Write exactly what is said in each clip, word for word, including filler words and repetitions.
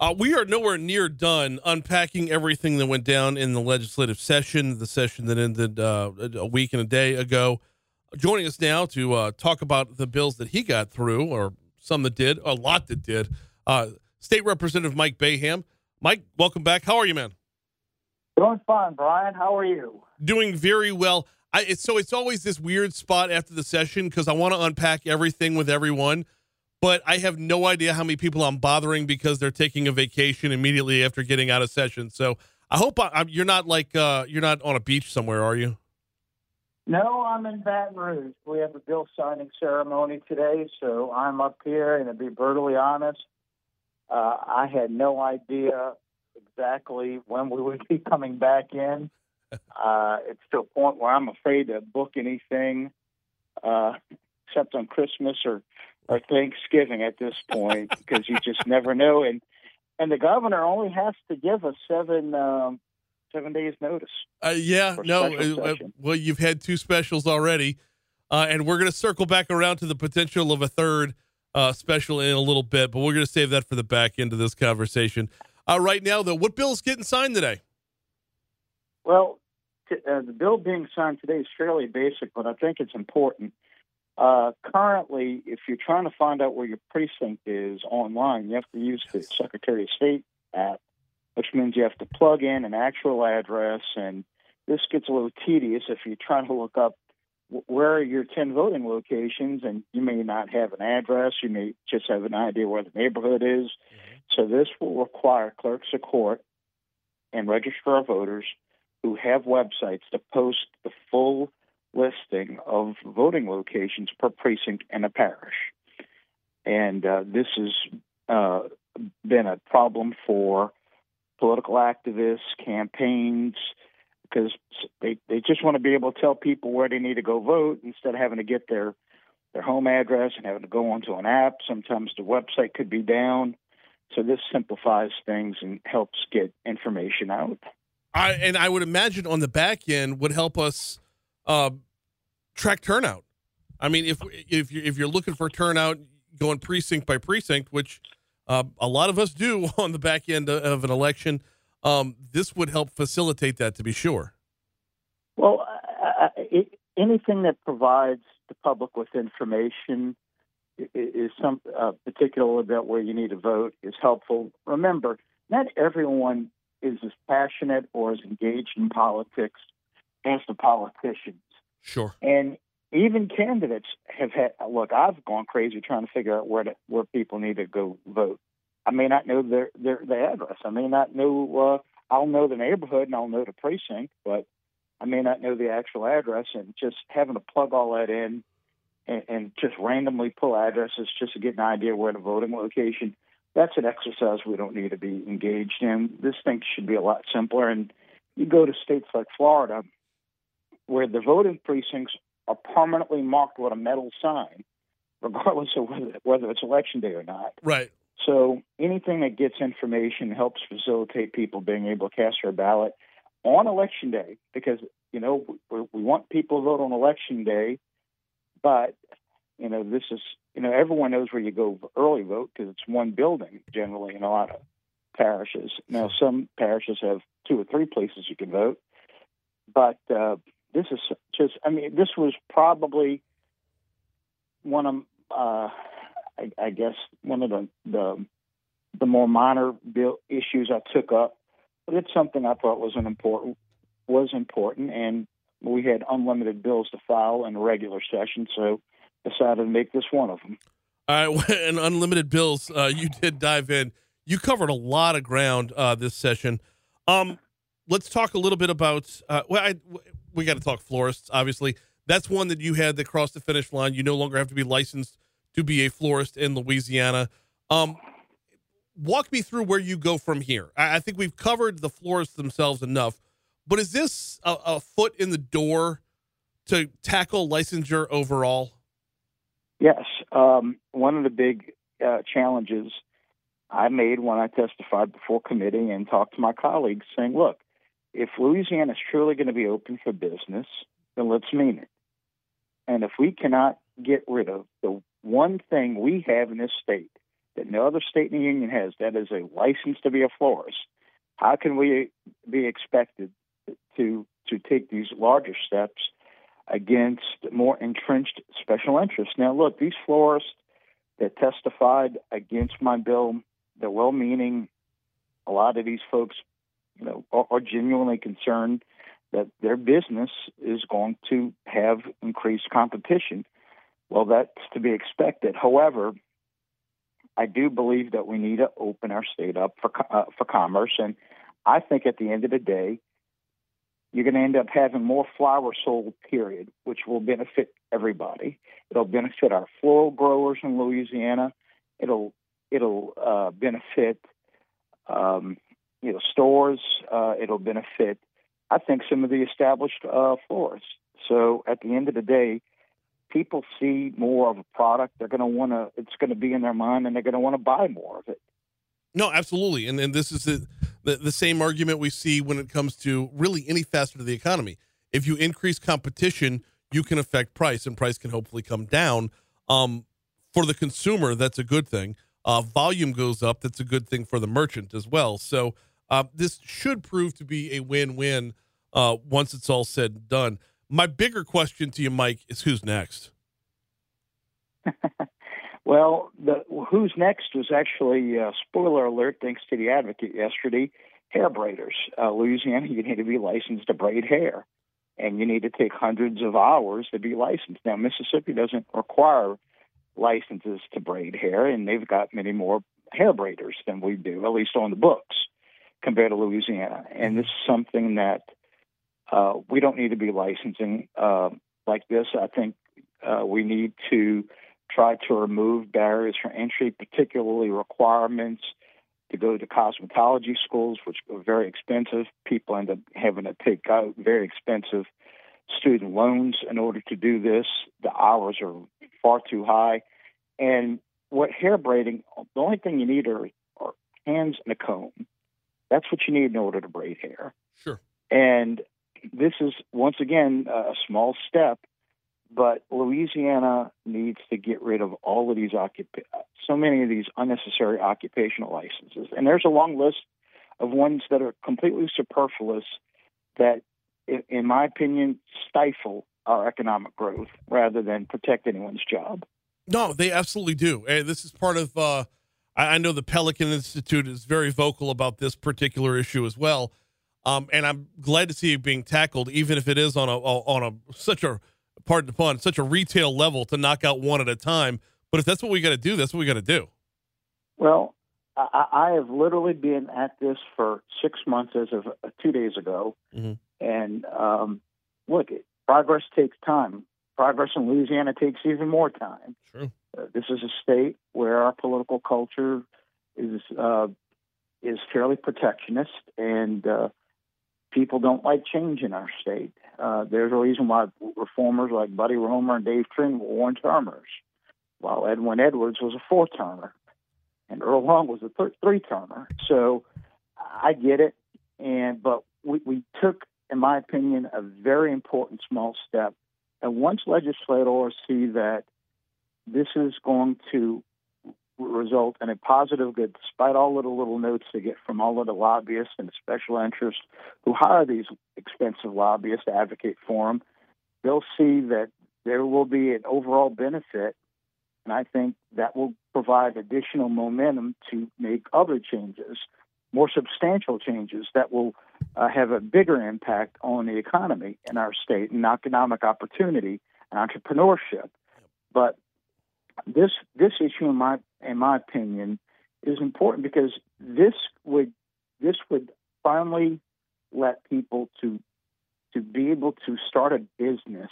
Uh, we are nowhere near done unpacking everything that went down in the legislative session, the session that ended uh, a week and a day ago. Joining us now to uh, talk about the bills that he got through, or some that did, a lot that did, uh, State Representative Mike Boeheim. Mike, welcome back. How are you, man? Doing fine, Brian. How are you? Doing very well. I, it's, so it's always this weird spot after the session because I want to unpack everything with everyone, but I have no idea how many people I'm bothering because they're taking a vacation immediately after getting out of session. So I hope I, I'm, you're not like uh, you're not on a beach somewhere, are you? No, I'm in Baton Rouge. We have a bill signing ceremony today, so I'm up here, and to be brutally honest, uh, I had no idea exactly when we would be coming back in. Uh, it's to a point where I'm afraid to book anything uh, except on Christmas or, or Thanksgiving at this point because you just never know. And and the governor only has to give us seven um, seven days notice. Uh, yeah, no. Uh, well, you've had two specials already, uh, and we're going to circle back around to the potential of a third uh, special in a little bit, but we're going to save that for the back end of this conversation. Uh, right now, though, what bill's getting signed today? Well, t- uh, the bill being signed today is fairly basic, but I think it's important. Uh, currently, if you're trying to find out where your precinct is online, you have to use the Secretary of State app, which means you have to plug in an actual address, and this gets a little tedious if you're trying to look up where are your ten voting locations, and you may not have an address, you may just have an idea where the neighborhood is. Mm-hmm. So this will require clerks of court and registrar of voters who have websites to post the full listing of voting locations per precinct in a parish. And uh, this has uh, been a problem for political activists, campaigns, because they, they just want to be able to tell people where they need to go vote instead of having to get their, their home address and having to go onto an app. Sometimes the website could be down. So this simplifies things and helps get information out. I, and I would imagine on the back end would help us uh, track turnout. I mean, if if you're, if you're looking for turnout going precinct by precinct, which uh, a lot of us do on the back end of an election, um, this would help facilitate that, to be sure. Well, uh, it, anything that provides the public with information is some uh, particular about where you need to vote is helpful. Remember, not everyone is as passionate or as engaged in politics as the politicians. Sure. And even candidates have had, look, I've gone crazy trying to figure out where to, where people need to go vote. I may not know their, their, their address. I may not know, uh, I'll know the neighborhood and I'll know the precinct, but I may not know the actual address. And just having to plug all that in and, and just randomly pull addresses just to get an idea where the voting location, that's an exercise we don't need to be engaged in. This thing should be a lot simpler. And you go to states like Florida, where the voting precincts are permanently marked with a metal sign, regardless of whether, whether it's election day or not. Right. So anything that gets information helps facilitate people being able to cast their ballot on election day, because, you know, we, we want people to vote on election day, but, you know, this is, you know, everyone knows where you go early vote because it's one building generally in a lot of parishes. Now, some parishes have two or three places you can vote, but uh, this is just, I mean, this was probably one of, uh, I, I guess, one of the, the the more minor bill issues I took up, but it's something I thought was an important was important, and we had unlimited bills to file in a regular session, so decided to make this one of them. All right, and unlimited bills, uh, you did dive in. You covered a lot of ground uh, this session. Um, let's talk a little bit about. Uh, well, I, we got to talk florists. Obviously, that's one that you had that crossed the finish line. You no longer have to be licensed to be a florist in Louisiana. Um, walk me through where you go from here. I, I think we've covered the florists themselves enough, but is this a, a foot in the door to tackle licensure overall? Yes. Um, one of the big uh, challenges I made when I testified before committee and talked to my colleagues saying, look, if Louisiana is truly going to be open for business, then let's mean it. And if we cannot get rid of the one thing we have in this state that no other state in the union has, that is a license to be a florist, how can we be expected to to take these larger steps against more entrenched special interests? Now, look, these florists that testified against my bill, they're well-meaning. A lot of these folks, you know, are, are genuinely concerned that their business is going to have increased competition. Well, that's to be expected. However, I do believe that we need to open our state up for uh, for commerce, and I think at the end of the day, you're going to end up having more flowers sold, period, which will benefit everybody. It'll benefit our floral growers in Louisiana. It'll it'll uh, benefit um, you know stores. Uh, it'll benefit, I think, some of the established uh, florists. So at the end of the day, people see more of a product. They're going to want to. It's going to be in their mind, and they're going to want to buy more of it. No, absolutely, and and this is the, the the same argument we see when it comes to really any facet of the economy. If you increase competition, you can affect price, and price can hopefully come down. Um, for the consumer, that's a good thing. Uh, volume goes up. That's a good thing for the merchant as well. So uh, this should prove to be a win-win uh, once it's all said and done. My bigger question to you, Mike, is who's next? Well, the who's next was actually, uh, spoiler alert, thanks to the Advocate yesterday, hair braiders. Uh, Louisiana, you need to be licensed to braid hair, and you need to take hundreds of hours to be licensed. Now, Mississippi doesn't require licenses to braid hair, and they've got many more hair braiders than we do, at least on the books, compared to Louisiana. And this is something that uh, we don't need to be licensing uh, like this. I think uh, we need to try to remove barriers for entry, particularly requirements to go to cosmetology schools, which are very expensive. People end up having to take out very expensive student loans in order to do this. The hours are far too high. And what hair braiding, the only thing you need are, are hands and a comb. That's what you need in order to braid hair. Sure. And this is, once again, a small step. But Louisiana needs to get rid of all of these, occup- so many of these unnecessary occupational licenses. And there's a long list of ones that are completely superfluous that, in my opinion, stifle our economic growth rather than protect anyone's job. No, they absolutely do. And this is part of, uh, I know the Pelican Institute is very vocal about this particular issue as well. Um, and I'm glad to see it being tackled, even if it is on a, on a, such a, pardon the pun, such a retail level to knock out one at a time. But if that's what we got to do, that's what we got to do. Well, I, I have literally been at this for six months as of uh, two days ago. Mm-hmm. And um, look, progress takes time. Progress in Louisiana takes even more time. True. Uh, this is a state where our political culture is uh, is fairly protectionist, and uh, people don't like change in our state. Uh, there's a reason why reformers like Buddy Roemer and Dave Tring were one-termers, while Edwin Edwards was a four-termer, and Earl Long was a th- three-termer. So I get it, and but we, we took, in my opinion, a very important small step. And once legislators see that this is going to result in a positive good, despite all of the little notes they get from all of the lobbyists and special interests who hire these expensive lobbyists to advocate for them, they'll see that there will be an overall benefit, and I think that will provide additional momentum to make other changes, more substantial changes that will uh, have a bigger impact on the economy in our state and economic opportunity and entrepreneurship. But this this issue, in my in my opinion, is important because this would this would finally let people to to be able to start a business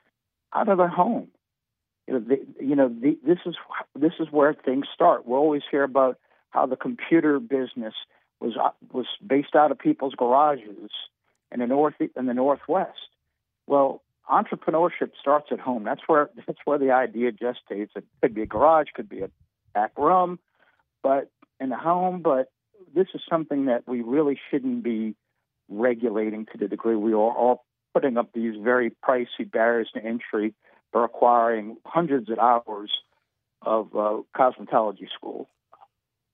out of their home. You know, the, you know the, this is this is where things start. We always hear about how the computer business was was based out of people's garages in the north in the Northwest. Well, entrepreneurship starts at home. That's where that's where the idea gestates. It could be a garage, could be a back room, but in the home. But this is something that we really shouldn't be regulating to the degree we are all putting up these very pricey barriers to entry for requiring hundreds of hours of uh, cosmetology school.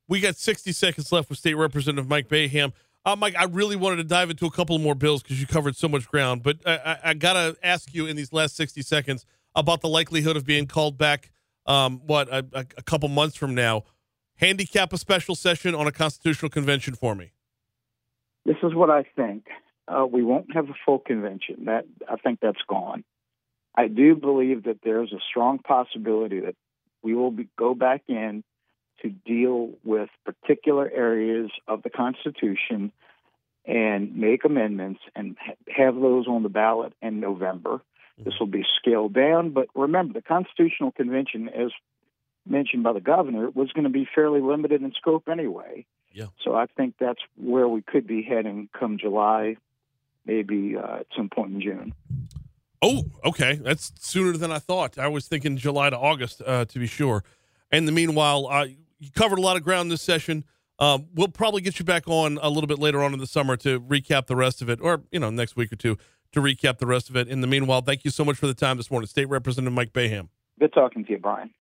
We got sixty seconds left with State Representative Mike Boeheim. Uh, Mike, I really wanted to dive into a couple more bills because you covered so much ground, but I, I, I got to ask you in these last sixty seconds about the likelihood of being called back, um, what, a, a couple months from now. Handicap a special session on a constitutional convention for me. This is what I think. Uh, we won't have a full convention. That I think that's gone. I do believe that there's a strong possibility that we will be, go back in to deal with particular areas of the Constitution and make amendments and ha- have those on the ballot in November. Mm-hmm. This will be scaled down, but remember, the Constitutional Convention, as mentioned by the governor, was going to be fairly limited in scope anyway. Yeah. So I think that's where we could be heading come July, maybe uh, at some point in June. Oh, okay. That's sooner than I thought. I was thinking July to August, uh, to be sure. And in the meanwhile, uh, you covered a lot of ground this session. Uh, we'll probably get you back on a little bit later on in the summer to recap the rest of it, or, you know, next week or two to recap the rest of it. In the meanwhile, thank you so much for the time this morning. State Representative Mike Boeheim. Good talking to you, Brian.